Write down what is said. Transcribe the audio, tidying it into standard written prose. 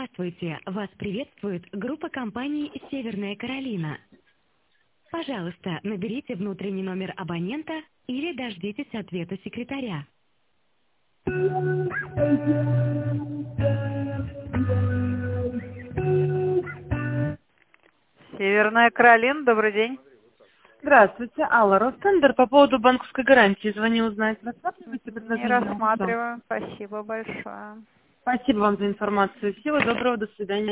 Здравствуйте, вас приветствует группа компаний «Северная Каролина». Пожалуйста, наберите внутренний номер абонента или дождитесь ответа секретаря. Северная Каролина, добрый день. Здравствуйте, Алла, Ростендер. По поводу банковской гарантии звоню узнать. Рассматриваете Не предложение? рассматриваю. Спасибо большое. Спасибо вам за информацию. Всего доброго, до свидания.